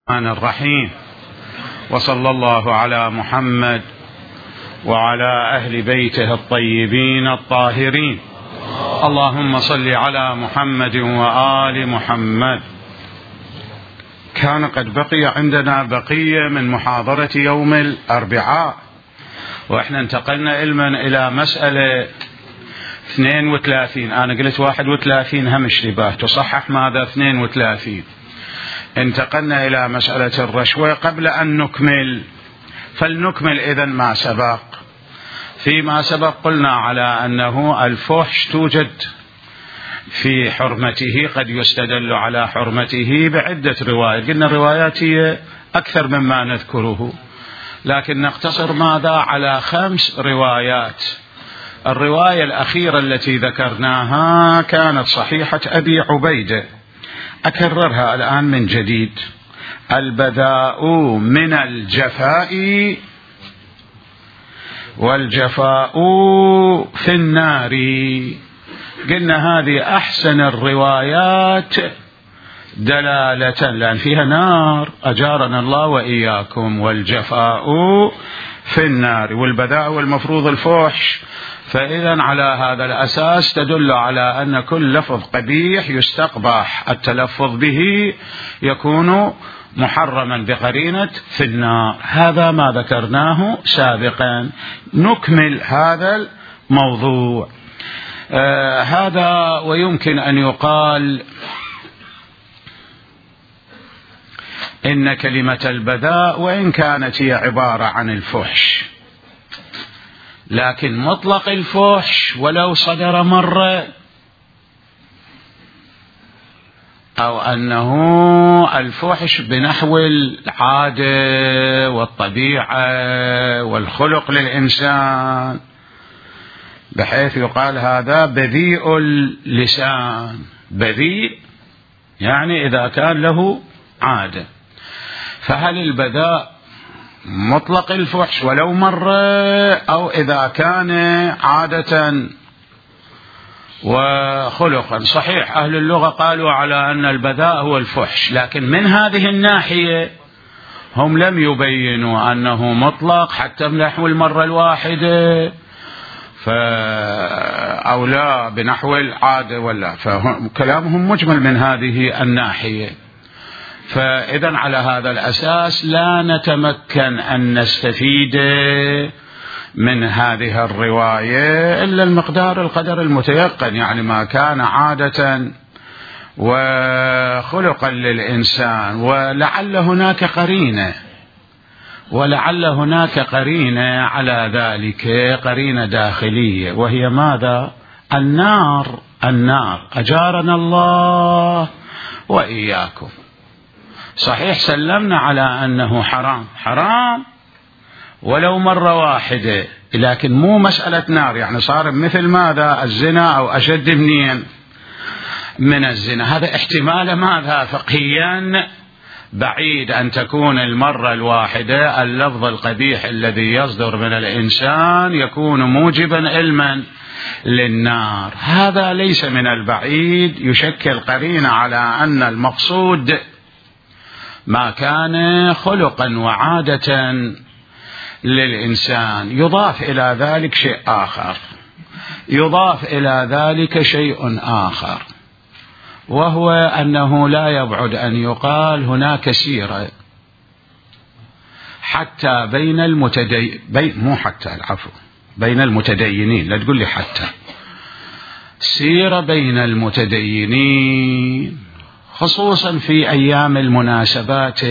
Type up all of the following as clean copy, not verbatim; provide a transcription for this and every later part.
الرحمن الرحيم. وصلى الله على محمد وعلى أهل بيته الطيبين الطاهرين. اللهم صل على محمد وآل محمد. كان قد بقي عندنا بقية من محاضرة يوم الأربعاء، وإحنا انتقلنا إلى مسألة 32. أنا قلت 31 هم اشتباه، تصحح ماذا 32. انتقلنا إلى مسألة الرشوة. قبل أن نكمل فلنكمل إذن ما سبق. فيما سبق قلنا على أنه الفحش توجد في حرمته، قد يستدل على حرمته بعدة روايات، قلنا الروايات هي أكثر مما نذكره، لكن نقتصر ماذا على 5 روايات. الرواية الأخيرة التي ذكرناها كانت صحيحة أبي عبيدة، أكررها الآن من جديد: البذاء من الجفاء والجفاء في النار. قلنا هذه أحسن الروايات دلالة، لأن فيها نار، أجارنا الله وإياكم. والجفاء في النار، والبذاء والمفروض الفحش. فإذا على هذا الأساس تدل على أن كل لفظ قبيح يستقبح التلفظ به يكون محرما بقرينة في النار. هذا ما ذكرناه سابقا. نكمل هذا الموضوع. هذا ويمكن أن يقال إن كلمة البذاء وإن كانت هي عبارة عن الفحش، لكن مطلق الفحش ولو صدر مرة، أو أنه الفحش بنحو العادة والطبيعة والخلق للإنسان، بحيث يقال هذا بذيء اللسان. بذيء يعني إذا كان له عادة. فهل البذاء مطلق الفحش ولو مرة، أو إذا كان عادة وخلقا؟ صحيح أهل اللغة قالوا على أن البذاء هو الفحش، لكن من هذه الناحية هم لم يبينوا أنه مطلق حتى بنحو المرة الواحدة أو لا بنحو العادة ولا، فكلامهم مجمل من هذه الناحية. فإذا على هذا الأساس لا نتمكن أن نستفيد من هذه الرواية إلا القدر المتيقن، يعني ما كان عادة وخلقا للإنسان. ولعل هناك قرينة على ذلك، قرينة داخلية، وهي ماذا؟ النار أجارنا الله وإياكم. صحيح سلمنا على أنه حرام ولو مرة واحدة، لكن مو مسألة نار، يعني صار مثل ماذا؟ الزنا أو أشد من الزنا. هذا احتمال ماذا؟ فقهيا بعيد أن تكون المرة الواحدة اللفظ القبيح الذي يصدر من الإنسان يكون موجبا علما للنار. هذا ليس من البعيد، يشكل قرينة على أن المقصود ما كان خلقا وعادة للإنسان. يضاف إلى ذلك شيء آخر، وهو أنه لا يبعد أن يقال هناك سيرة حتى بين المتدينين، لا تقول لي حتى، سيرة بين المتدينين، خصوصا في أيام المناسبات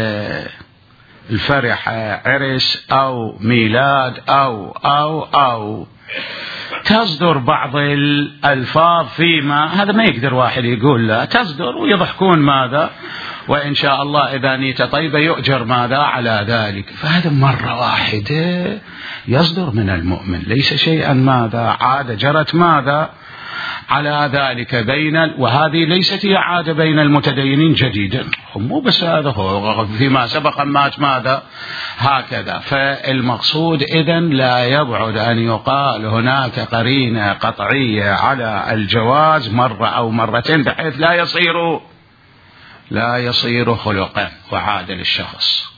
الفرحة، عرس أو ميلاد أو تصدر بعض الألفاظ فيما هذا ما يقدر واحد يقول لا، تصدر ويضحكون ماذا، وإن شاء الله إذا نية طيبة يؤجر ماذا على ذلك. فهذا مرة واحدة يصدر من المؤمن، ليس شيئا ماذا عادة جرت ماذا على ذلك وهذه ليست هي عادة بين المتدينين جديدا، مو بس هذا هو فيما سبق ماذا هكذا. فالمقصود إذن لا يبعد أن يقال هناك قرينة قطعية على الجواز مرة أو مرتين، بحيث لا يصير لا يصير خلقا وعادة للشخص.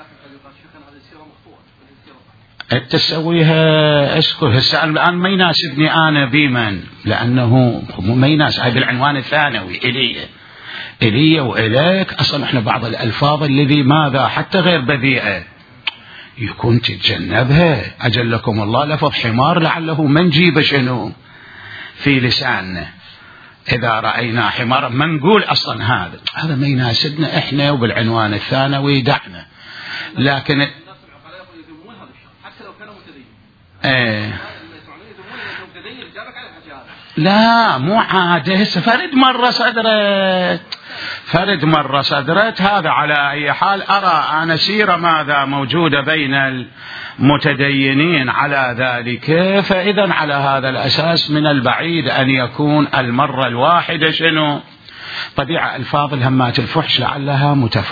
تسويها اسكت هسه الآن ما يناسبني أنا بمن، لأنه ما يناسب هذا العنوان الثانوي إلي وإليك. أصلا إحنا بعض الألفاظ الذي ماذا حتى غير بذيئة يكون تتجنبها. أجلكم الله لفظ حمار لعله ما نجيب شنو في لساننا، إذا رأينا حمار ما نقول أصلا هذا ما يناسبنا إحنا، وبالعنوان الثانوي دعنا. لكن لا مو عادة. هسه فرد مرة صدرت هذا. على أي حال أرى أنا سيرة ماذا موجودة بين المتدينين على ذلك، فإذا على هذا الأساس من البعيد أن يكون المرة الواحدة شنو طبيعة ألفاظ الهمات الفحش لعلها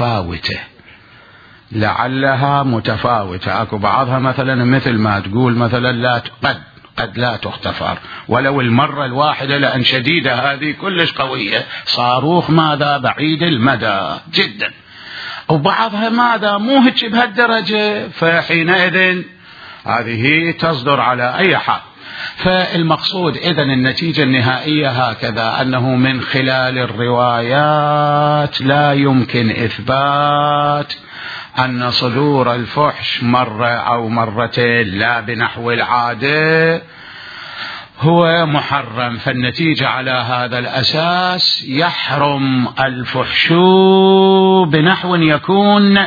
متفاوتة. أكو بعضها مثلا مثل ما تقول مثلا قد لا تغتفر، ولو المرة الواحدة لأن شديدة هذه كلش قوية، صاروخ ماذا بعيد المدى جدا. وبعضها ماذا مو هيك بهالدرجة، فحينئذ هذه تصدر على أي حال. فالمقصود إذن النتيجة النهائية هكذا، أنه من خلال الروايات لا يمكن إثبات أن صدور الفحش مرة أو مرتين لا بنحو العادة هو محرم. فالنتيجة على هذا الأساس يحرم الفحش بنحو يكون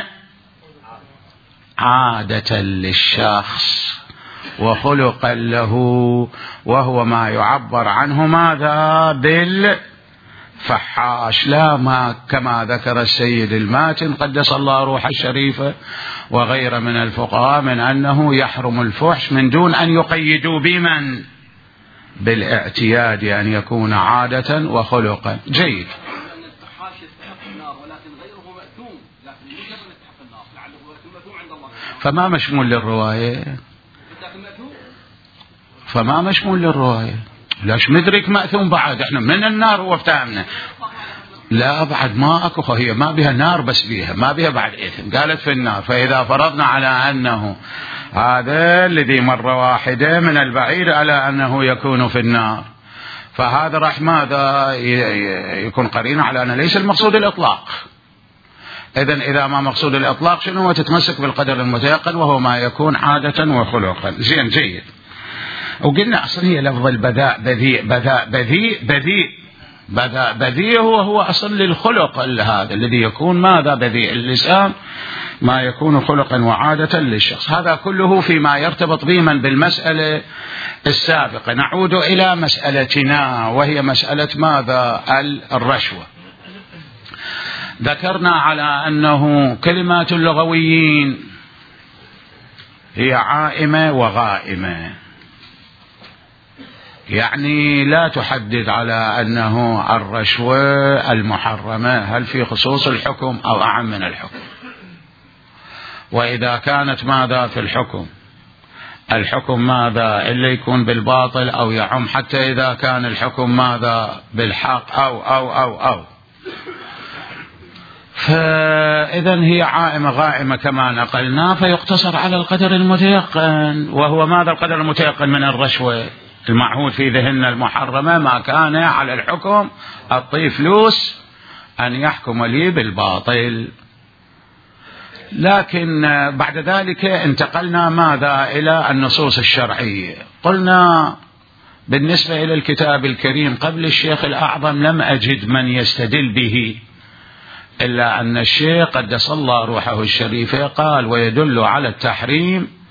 عادة للشخص وخلقا له، وهو ما يعبر عنه ماذا بالفحاش، لا ما كما ذكر السيد الماتن قدس الله روحه الشريفة وغير من الفقهاء من أنه يحرم الفحش من دون أن يقيدوا بمن بالاعتياد أن يكون عادة وخلقا. جيد. فما مشمول للرواية لاش مدرك مأثوم بعد. احنا من النار هو افتهمنا، لا بعد ما اكو، هي ما بها نار بس بها ما بها بعد إثم، قالت في النار. فإذا فرضنا على أنه هذا الذي مرة واحدة من البعيد على أنه يكون في النار، فهذا راح ماذا يكون قرينة على أنه ليس المقصود الإطلاق. إذن إذا ما مقصود الإطلاق شنو هو؟ تتمسك بالقدر المتيقن وهو ما يكون عادة وخلقا. زين جيد. وقلنا أصلا هي لفظ البذاء بذيء هو أصلا للخلق هذا الذي يكون ماذا بذيء اللسان، ما يكون خلقا وعادة للشخص. هذا كله فيما يرتبط بمن بالمسألة السابقة. نعود إلى مسألتنا وهي مسألة ماذا الرشوة. ذكرنا على أنه كلمات اللغويين هي عائمة وغائمة، يعني لا تحدد على أنه الرشوة المحرمة هل في خصوص الحكم أو أعم من الحكم. وإذا كانت ماذا في الحكم ماذا اللي يكون بالباطل أو يعم، حتى إذا كان الحكم ماذا بالحق أو فإذا هي عائمة غائمة كما نقلنا، فيقتصر على القدر المتيقن. وهو ماذا القدر المتيقن من الرشوة؟ المعهود في ذهننا المحرمة ما كان على الحكم أعطيه فلوس أن يحكم لي بالباطل. لكن بعد ذلك انتقلنا ماذا إلى النصوص الشرعية. قلنا بالنسبة إلى الكتاب الكريم قبل الشيخ الأعظم لم أجد من يستدل به، إلا أن الشيخ قدس الله روحه الشريفة قال ويدل على التحريم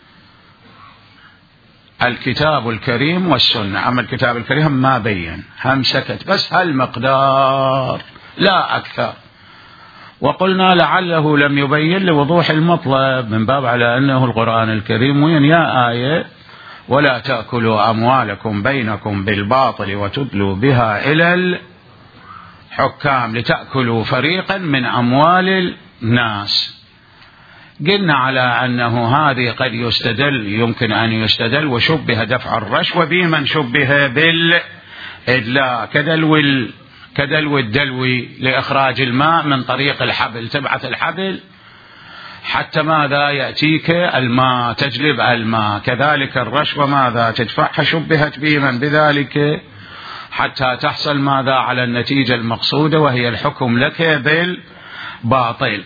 الكتاب الكريم والسنة. أما الكتاب الكريم ما بين، هم سكت بس هالمقدار لا أكثر. وقلنا لعله لم يبين لوضوح المطلب من باب على أنه القرآن الكريم وين يا آية ولا تأكلوا أموالكم بينكم بالباطل وتدلوا بها إلى الحكام لتأكلوا فريقا من أموال الناس. قلنا على أنه هذه قد يمكن أن يستدل وشبه دفع الرشوة بمن شبه بالإدلاء كدلو الدلوي لإخراج الماء من طريق الحبل، تبعث الحبل حتى ماذا يأتيك الماء، تجلب الماء. كذلك الرشوة ماذا تدفعها، شبهت بمن بذلك حتى تحصل ماذا على النتيجة المقصودة وهي الحكم لك بالباطل.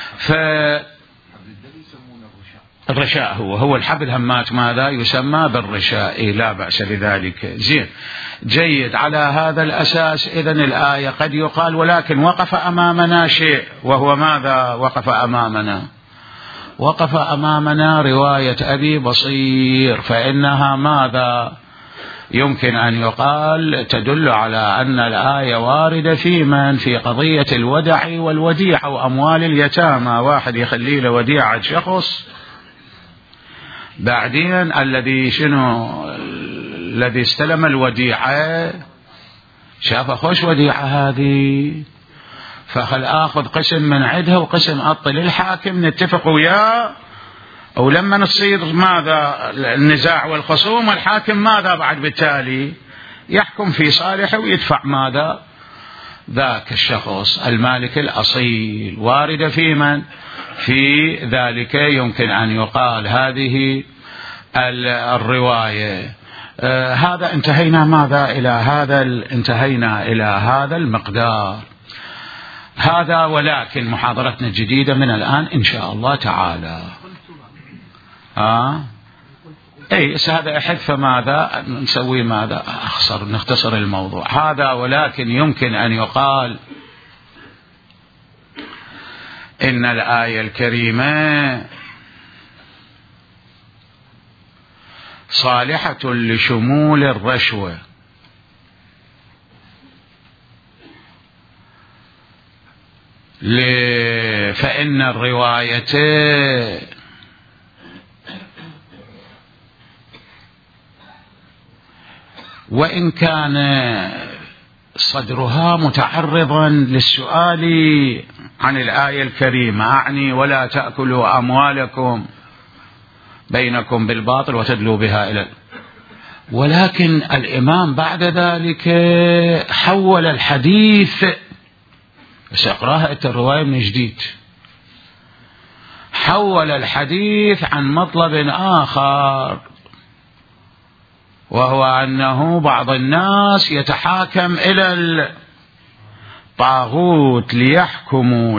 الرشاء هو الحبل همات ماذا يسمى بالرشاء، لا بأس بذلك. زين جيد. على هذا الأساس إذن الآية قد يقال ولكن وقف أمامنا شيء، وهو ماذا وقف أمامنا؟ وقف أمامنا رواية أبي بصير، فإنها ماذا يمكن أن يقال تدل على أن الآية واردة في من؟ في قضية الودع والوديعة وأموال اليتامى. واحد يخلي له وديعة شخص، بعدين الذي استلم الوديعة شاف خوش وديعة هذه، فخل آخذ قسم من عدها وقسم أعطي للحاكم نتفق وياه، ولما نصير ماذا النزاع والخصوم الحاكم ماذا بعد بالتالي يحكم في صالحه ويدفع ماذا ذاك الشخص المالك الأصيل. واردة في من؟ في ذلك يمكن أن يقال هذه الرواية. هذا انتهينا ماذا انتهينا إلى هذا المقدار هذا، ولكن محاضرتنا الجديدة من الآن إن شاء الله تعالى. هذا أحد، فماذا نسوي ماذا نختصر الموضوع هذا. ولكن يمكن أن يقال إن الآية الكريمة صالحة لشمول الرشوة، فإن الرواية وإن كان صدرها متعرضا للسؤال عن الآية الكريمة، أعني ولا تأكلوا أموالكم بينكم بالباطل وتدلوا بها إلى، ولكن الإمام بعد ذلك حول الحديث. سأقرأها الرواية من جديد. حول الحديث عن مطلب آخر، وهو أنه بعض الناس يتحاكم إلى الطاغوت ليحكم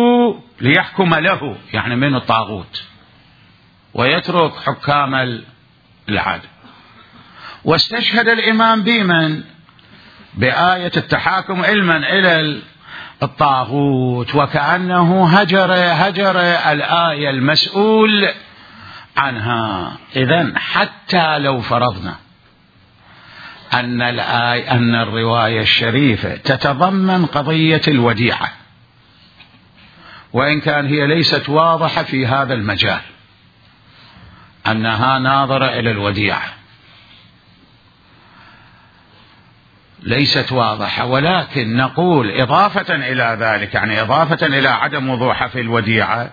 له يعني من الطاغوت، ويترك حكام العدل. واستشهد الإمام بمن؟ بآية التحاكم إلى الطاغوت، وكأنه هجر الآية المسؤول عنها. إذن حتى لو فرضنا أن الرواية الشريفة تتضمن قضية الوديعة، وإن كان هي ليست واضحة في هذا المجال أنها ناظرة إلى الوديعة، ليست واضحة، ولكن نقول إضافة إلى ذلك، يعني إضافة إلى عدم وضوحها في الوديعة،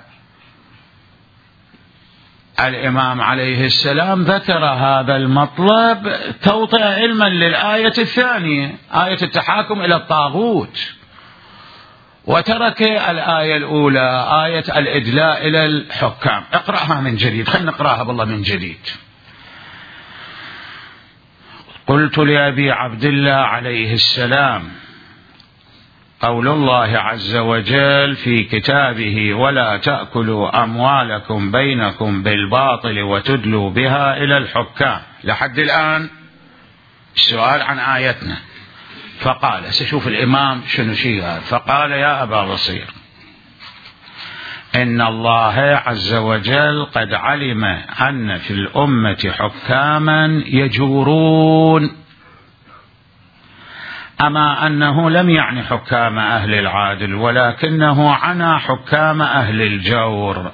الإمام عليه السلام ذكر هذا المطلب توطئة علما للآية الثانية، آية التحاكم إلى الطاغوت، وترك الآية الأولى آية الإدلاء إلى الحكام. اقرأها من جديد، خلينا نقرأها بالله من جديد. قلت لأبي عبد الله عليه السلام: قول الله عز وجل في كتابه: ولا تأكلوا أموالكم بينكم بالباطل وتدلوا بها إلى الحكام، لحد الآن السؤال عن آيتنا. فقال، سشوف الإمام شنو شيء هذا، فقال: يا أبا بصير، إن الله عز وجل قد علم أن في الأمة حكاما يجورون، أما أنه لم يعني حكام أهل العدل، ولكنه عنى حكام أهل الجور.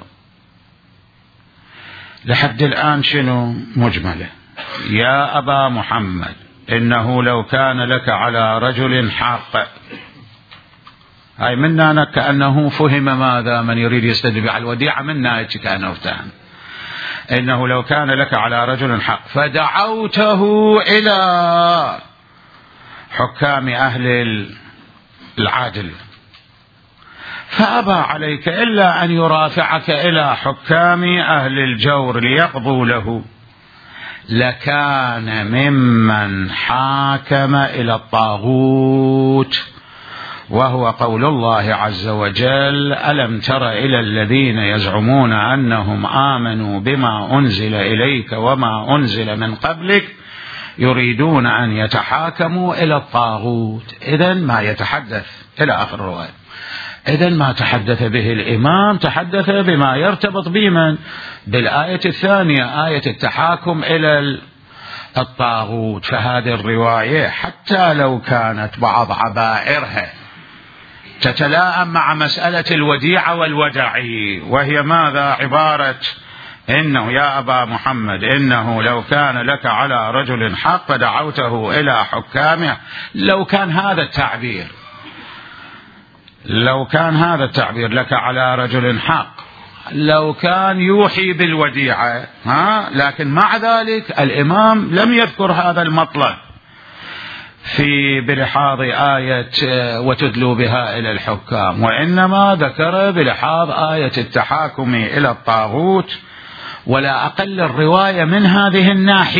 لحد الآن شنو مجمله؟ يا أبا محمد، إنه لو كان لك على رجل حق، هاي منا كأنه فهم ماذا من يريد يستدل على الوديعة، منا كأنه افتهم. إنه لو كان لك على رجل حق فدعوته إلى حكام أهل العادل، فأبى عليك إلا أن يرافعك إلى حكام أهل الجور ليقضوا له، لكان ممن حاكم إلى الطاغوت، وهو قول الله عز وجل: ألم تر إلى الذين يزعمون أنهم آمنوا بما أنزل إليك وما أنزل من قبلك يريدون أن يتحاكموا إلى الطاغوت. إذن ما يتحدث إلى آخر الرواية، إذن ما تحدث به الإمام تحدث بما يرتبط بمن؟ بالآية الثانية، آية التحاكم إلى الطاغوت. فهذه الرواية حتى لو كانت بعض عبائرها تتلائم مع مسألة الوديعة والودعي، وهي ماذا؟ عبارة إنه يا أبا محمد إنه لو كان لك على رجل حق فدعوته إلى حكامه، لو كان هذا التعبير لك على رجل حق، لو كان يوحي بالوديعة، لكن مع ذلك الإمام لم يذكر هذا المطلب في بلحاظ آية وتدلوا بها إلى الحكام، وإنما ذكر بلحاظ آية التحاكم إلى الطاغوت. ولا أقل الرواية من هذه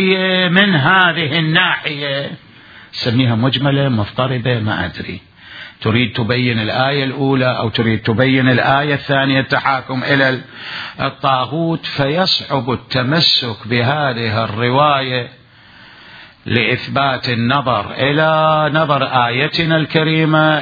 الناحية سميها مجملة مضطربة، ما أدري تريد تبين الآية الأولى أو تريد تبين الآية الثانية التحاكم إلى الطاغوت، فيصعب التمسك بهذه الرواية لإثبات النظر إلى نظر آيتنا الكريمة،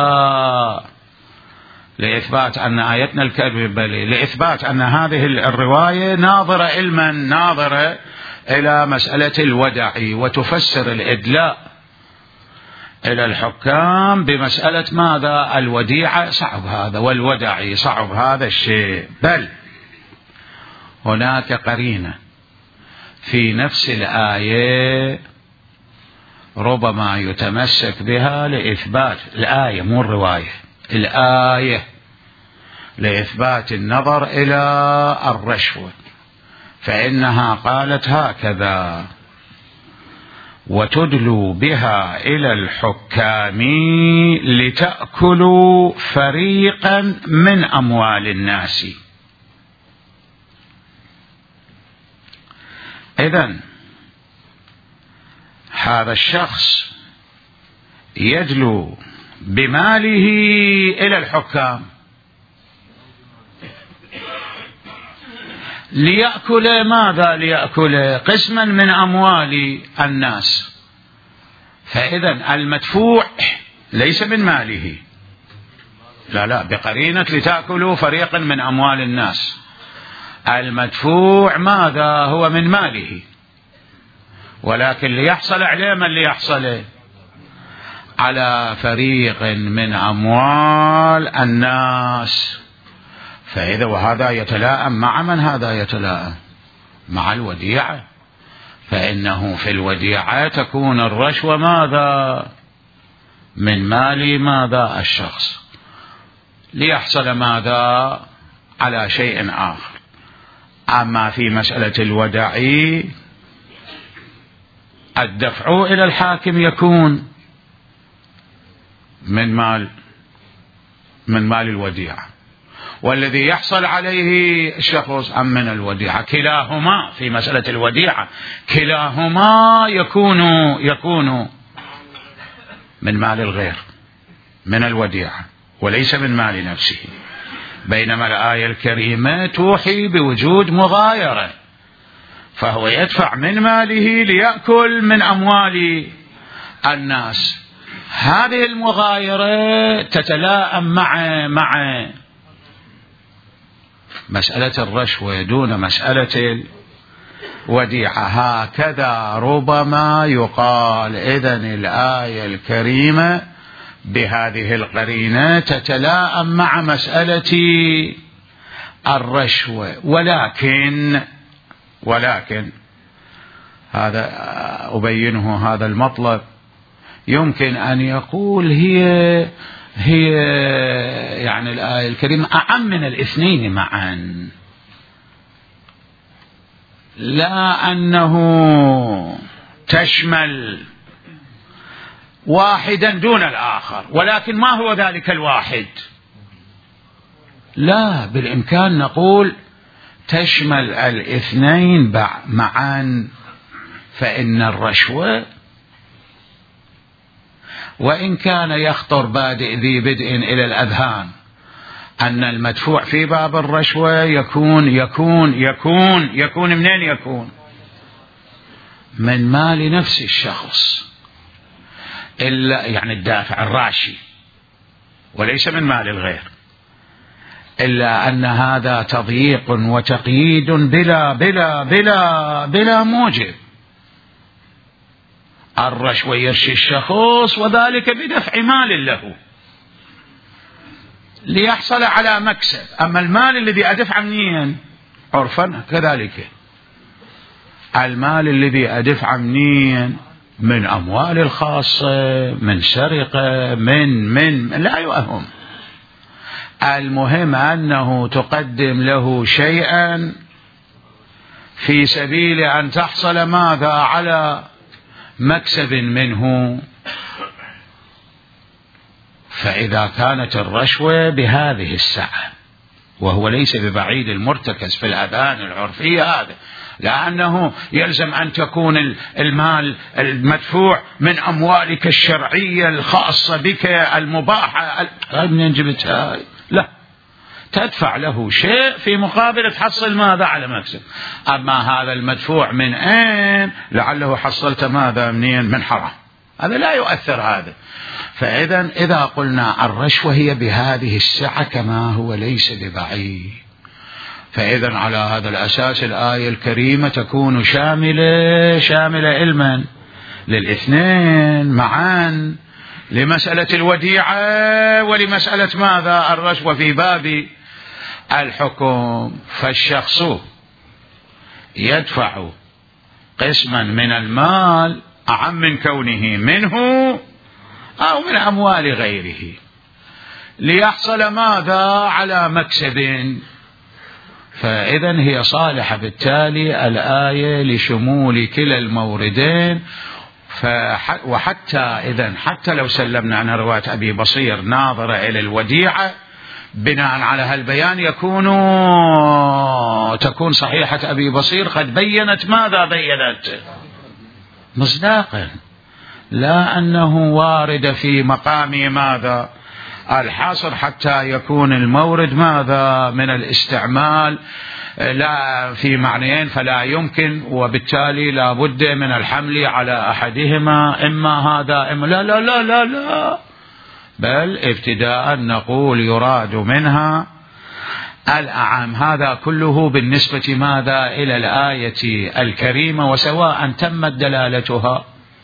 لإثبات أن آيتنا الكريمة، لإثبات أن هذه الرواية ناظرة إلى مسألة الودع، وتفسر الإدلاء إلى الحكام بمسألة ماذا؟ الوديعة. صعب هذا، والودع صعب هذا الشيء. بل هناك قرينة في نفس الآية ربما يتمسك بها لإثبات الآية، مو الرواية، الآية لإثبات النظر إلى الرشوة، فإنها قالت هكذا: وتدلوا بها إلى الحكام لتأكلوا فريقا من أموال الناس. إذن هذا الشخص يدلو بماله إلى الحكام ليأكل ماذا؟ ليأكل قسما من أموال الناس. فإذن المدفوع ليس من ماله، لا، بقرينة لتأكلوا فريقا من أموال الناس. المدفوع ماذا؟ هو من ماله، ولكن ليحصل عليه من ليحصل على فريق من أموال الناس. فإذا وهذا يتلائم مع من؟ هذا يتلائم مع الوديعة، فإنه في الوديعة تكون الرشوة ماذا؟ من مال ماذا؟ الشخص، ليحصل ماذا؟ على شيء آخر. أما في مسألة الودع الدفع إلى الحاكم يكون من مال الوديعة، والذي يحصل عليه الشخص أم من الوديعة. كلاهما في مسألة الوديعة كلاهما يكون من مال الغير، من الوديعة، وليس من مال نفسه. بينما الآية الكريمة توحي بوجود مغايرة، فهو يدفع من ماله ليأكل من أموال الناس. هذه المغايرة تتلائم مع مسألة الرشوة دون مسألة الوديعة. هكذا ربما يقال إذن الآية الكريمة بهذه القرينة تتلائم مع مسألة الرشوة، ولكن هذا أبينه هذا المطلب. يمكن أن يقول هي يعني الآية الكريمة أعم من الاثنين معا، لا أنه تشمل واحدا دون الآخر، ولكن ما هو ذلك الواحد؟ لا، بالإمكان نقول تشمل الاثنين معا، فإن الرشوة وإن كان يخطر بادئ ذي بدء إلى الأذهان أن المدفوع في باب الرشوة يكون منين يكون؟ من مال نفس الشخص، إلا يعني الدافع الراشي، وليس من مال الغير، إلا أن هذا تضييق وتقييد بلا موجب. الرشوة يرشي الشخص وذلك بدفع مال له ليحصل على مكسب، أما المال الذي أدفع منين؟ عرفا كذلك المال الذي أدفع منين؟ من أموال الخاصة، من سرقة، من لا يؤهم. المهم أنه تقدم له شيئا في سبيل أن تحصل ماذا؟ على مكسب منه. فإذا كانت الرشوة بهذه السعة، وهو ليس ببعيد المرتكز في الأذهان العرفية هذا، لأنه يلزم أن تكون المال المدفوع من أموالك الشرعية الخاصة بك المباحة، من جبتها؟ لا، تدفع له شيء في مقابل تحصل ماذا؟ على مكسب. أما هذا المدفوع من أين؟ لعله حصلت ماذا؟ منين؟ من حرام. هذا لا يؤثر هذا. فإذا إذا قلنا الرشوة هي بهذه السعة كما هو ليس ببعيد، فإذا على هذا الأساس الآية الكريمة تكون شاملة علما للاثنين معا، لمسألة الوديعة ولمسألة ماذا؟ الرشوة في باب الحكم. فالشخص يدفع قسما من المال أعم من كونه منه أو من أموال غيره ليحصل ماذا؟ على مكسب. فإذا هي صالحة بالتالي الآية لشمول كلا الموردين. وحتى حتى لو سلمنا عن رواية أبي بصير ناظرة إلى الوديعة بناء على هالبيان تكون صحيحة أبي بصير قد بينت ماذا؟ بينت مصداقا، لا أنه وارد في مقام ماذا؟ الحصر، حتى يكون المورد ماذا؟ من الاستعمال لا في معنيين فلا يمكن، وبالتالي لا بد من الحمل على أحدهما، إما هذا إما لا لا لا لا لا، بل ابتداء نقول يراد منها الأعم. هذا كله بالنسبة ماذا؟ إلى الآية الكريمة، وسواء تمت دلالتها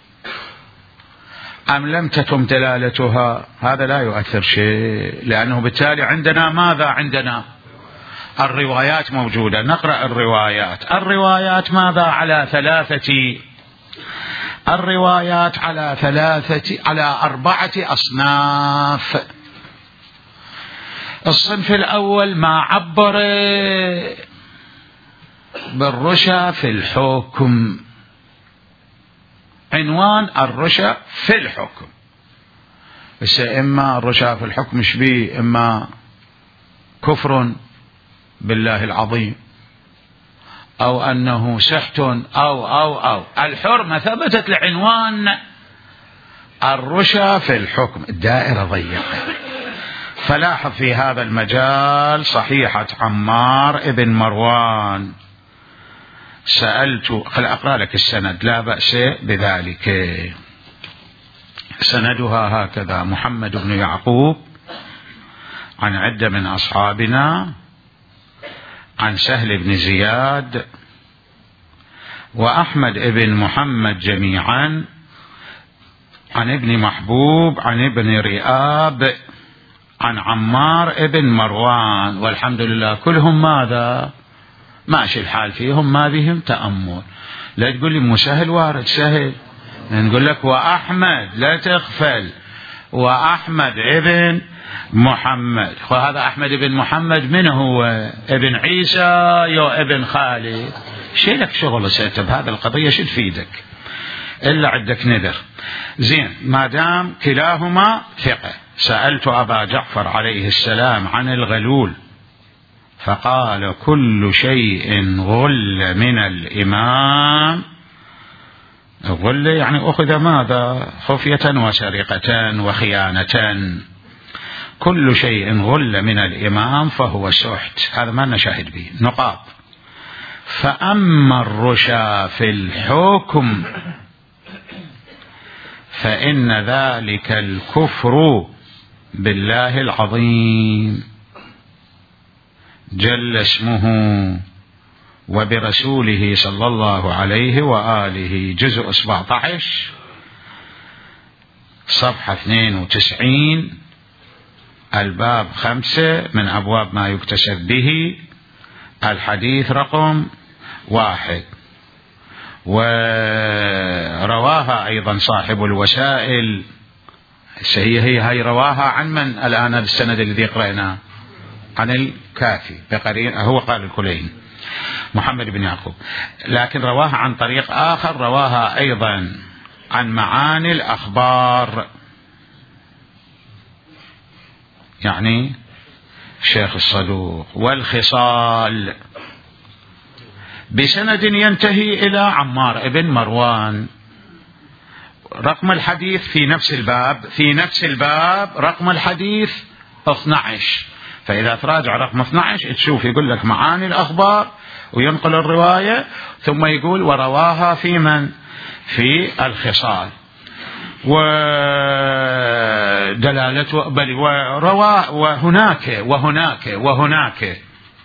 أم لم تتم دلالتها هذا لا يؤثر شيء، لأنه بالتالي عندنا ماذا؟ عندنا الروايات موجودة. نقرأ الروايات ماذا؟ على 4 أصناف. الصنف الأول ما عبر بالرشا في الحكم، عنوان الرشا في الحكم. بس إما الرشا في الحكم شبيه، إما كفر بالله العظيم، أو أنه سحت أو الحرمة ثبتت لعنوان الرشا في الحكم. الدائرة ضيقة. فلاحظ في هذا المجال صحيحة عمار ابن مروان. خل أقرأ لك السند لا بأس بذلك. سندها هكذا: محمد بن يعقوب عن عدة من أصحابنا عن سهل بن زياد وأحمد بن محمد جميعا عن ابن محبوب عن ابن رئاب عن عمار بن مروان. والحمد لله كلهم ماذا؟ ماشي الحال فيهم، ما بهم تأمل. لا تقول لي مو سهل، وارد سهل. نقول لك وأحمد، لا تغفل، وأحمد ابن محمد. وهذا أحمد بن محمد من هو؟ ابن عيسى يا ابن خالد؟ شيلك شغل ستب هذا القضية شو تفيدك؟ إلا عندك نذر. زين، ما دام كلاهما ثقة. سألت أبا جعفر عليه السلام عن الغلول فقال كل شيء غل من الإمام. غل يعني أخذ ماذا؟ خفية وسرقة وخيانة. كل شيء غل من الإمام فهو سحت. هذا ما نشاهد به نقاط. فأما الرشا في الحكم فإن ذلك الكفر بالله العظيم جل اسمه وبرسوله صلى الله عليه وآله. جزء 17 صفحة 92 الباب 5 من أبواب ما يكتسب به، الحديث رقم 1. ورواها أيضا صاحب الوسائل. هي رواها عن من الآن السند الذي قرأناه؟ عن الكافي بقرين، هو قال الكلين محمد بن يعقوب، لكن رواها عن طريق آخر، رواها أيضا عن معاني الأخبار، يعني شيخ الصدوق، والخصال، بسند ينتهي إلى عمار بن مروان. رقم الحديث في نفس الباب رقم الحديث 12. فإذا تراجع رقم 12 تشوف يقول لك معاني الأخبار وينقل الرواية، ثم يقول ورواها في من؟ في الخصال. ودلالته بل وروى وهناك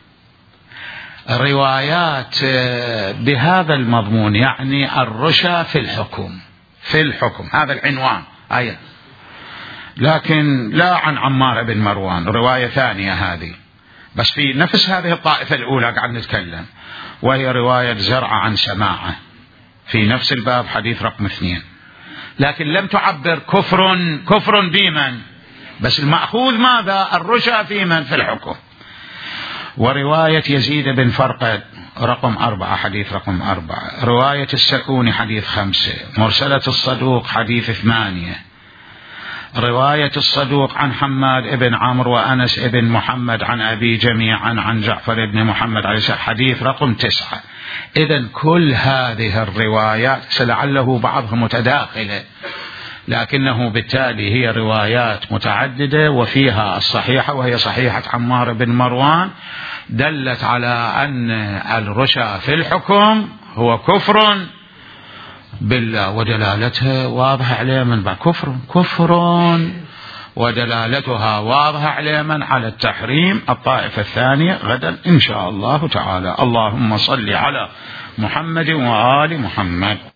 روايات بهذا المضمون، يعني الرشا في الحكم هذا العنوان آية، لكن لا عن عمار بن مروان، رواية ثانية هذه، بس في نفس هذه الطائفة الأولى قاعد نتكلم، وهي رواية زرع عن سماعة في نفس الباب حديث رقم 2، لكن لم تعبر كفر بمن، بس المأخوذ ماذا؟ الرشا في من؟ في الحكم. ورواية يزيد بن فرقد رقم 4 حديث رقم 4، رواية السكون حديث 5، مرسلة الصدوق حديث 8، رواية الصدوق عن حماد بن عمرو وأنس بن محمد عن أبي جميعا عن جعفر بن محمد عليه السلام حديث رقم 9. إذن كل هذه الروايات لعله بعضها متداخلة، لكنه بالتالي هي روايات متعددة، وفيها الصحيحة وهي صحيحة عمار بن مروان، دلت على أن الرشا في الحكم هو كفر بالله، ودلالتها واضحة على من بعد كفر ودلالتها واضحة على من؟ على التحريم. الطائفة الثانية غدا إن شاء الله تعالى. اللهم صل على محمد وآل محمد.